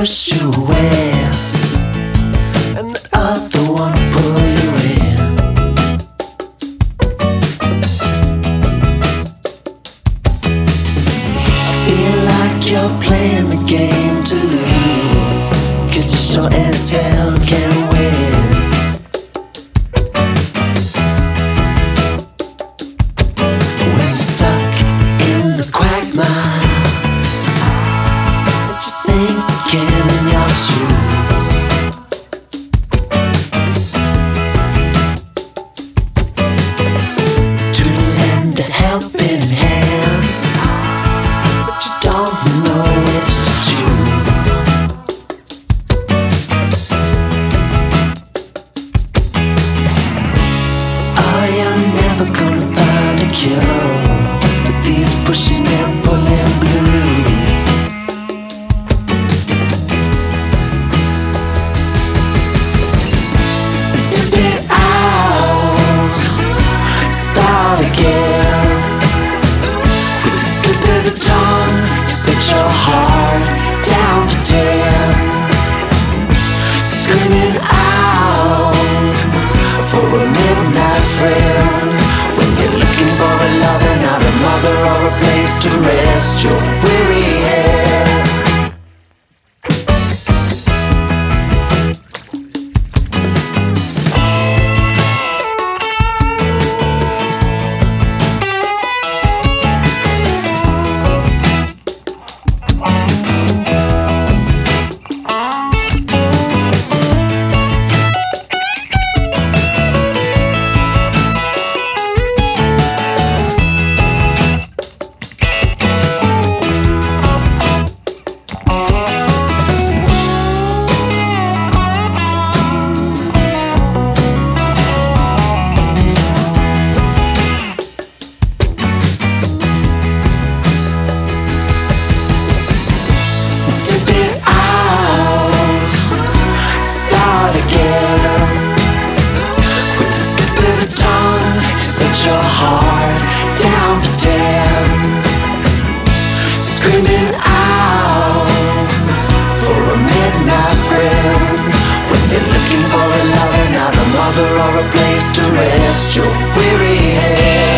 push you away, and the other one will pull you in. I feel like you're playing the game to lose, 'cause you sure as hell can win. When you're stuck in the quagmire, just sinking in your shoes. To lend a helping hand, but you don't know which to choose. Are you never gonna find a cure for these pushing and pulling blues? Tip it out, start again. With a slip of the tongue, you set your heart down to 10. Screaming out for a midnight friend. When you're looking for a lover, not a mother or a place to rest your weary head. Tip it out, start again. With a slip of the tongue, you set your heart down for 10. Screaming out for a midnight friend. When you're looking for a lover, not a mother or a place to rest your weary head.